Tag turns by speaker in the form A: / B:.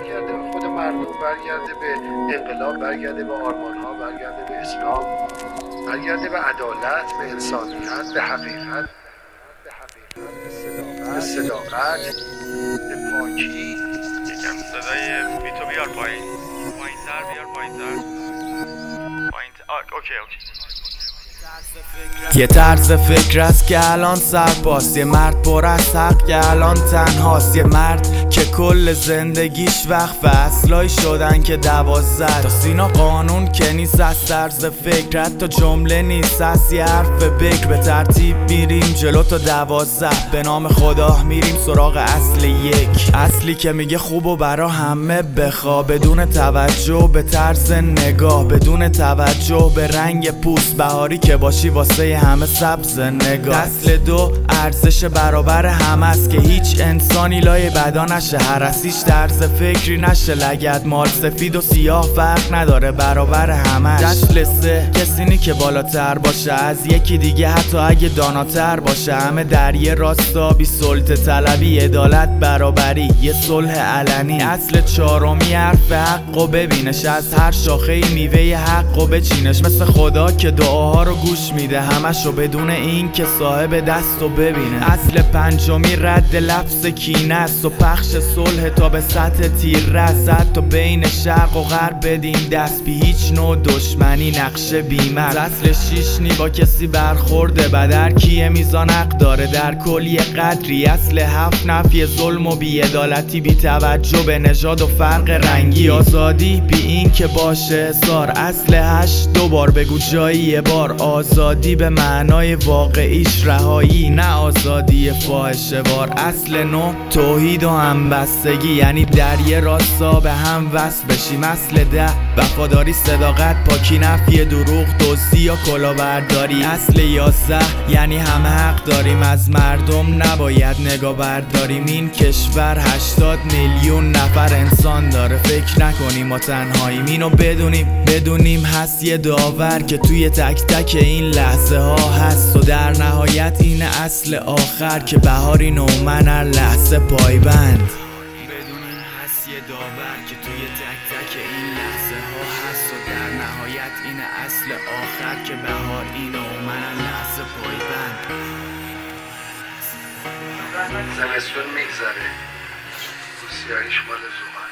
A: برگرده به خود مردم، برگرده به انقلاب، برگرده به آرمان‌ها، برگرده به اسلام، برگرده به عدالت، به انسانیت، به حقیقت، به صداقت، به پاکی.
B: یکم صدای بیتو بیار پایین تر، بیار پایین تر. اوکی.
C: یه طرز فکر است که الان سرباست، یه مرد پر از حق که الان تنهاست، یه مرد که کل زندگیش وقت فصلایی شدن که 12 تا سینا قانون که نیست از طرز فکر، حتی جمله نیست از یه حرف بکر. به ترتیب میریم جلو تا 12، به نام خدا میریم سراغ اصل یک، اصلی که میگه خوب و برا همه بخوا، بدون توجه به طرز نگاه، بدون توجه به رنگ پوست، بهاری که باشی واسه همه سبز نگاه. اصل دو ارزش برابر همه است که هیچ انسانی لای بدا نشه، هرسیش طرز فکری نشه لگد، مال سفید و سیاه فرق نداره برابر همش. اصل سه کسی که بالاتر باشه از یکی دیگه، حتی اگه داناتر باشه، همه در یه راستا، بی سلطه طلبی، عدالت، برابری، یه صلح علنی. اصل چهارمی حرف حقو ببینش، از هر شاخه میوه حقو بچینش، مثل خدا که دعاها رو گوش میده همشو بدون این که صاحب دستو ببینه. اصل پنجمی رد لفظ کینه است و پخش صلح تا به سطح تیر رسد، تا بین شرق و غرب بدین دست، بی هیچ نوع دشمنی نقشه بیمر. اصل شیش نی با کسی برخورده بدر کیه میزان حق داره در کل یه قدری. اصل هفت نفی ظلم و بی‌عدالتی، بی توجه به نژاد و فرق رنگی، آزادی بی این که باشه حصار. اصل هشت دوبار بگو جایی یه بار، آزادی به معنای واقعیش رهایی، نه آزادی فاحشه وار. اصل نو توحید و همبستگی، یعنی در یه راستا به هم وصل بشیم. اصل ده وفاداری، صداقت، پاکی، نفی دروغ، دزدی یا کلاهبرداری. اصل 11 یعنی همه حق داریم، از مردم نباید نگاه برداریم. این کشور 80 میلیون نفر انسان داره، فکر نکنیم ما تنهاییم، اینو بدونیم هست یه داور که توی تک تک این لحظه ها هست، و در نهایت این اصل آخر که بهاری نومن هر لحظه پایبند. بدونیم هست یه داور که توی تک تک این لحظه ها هست، و در نهایت این اصل آخر که بهاری نومن هر لحظه پایبند.
A: زمستون میگذره، روسیاییش مال زمان.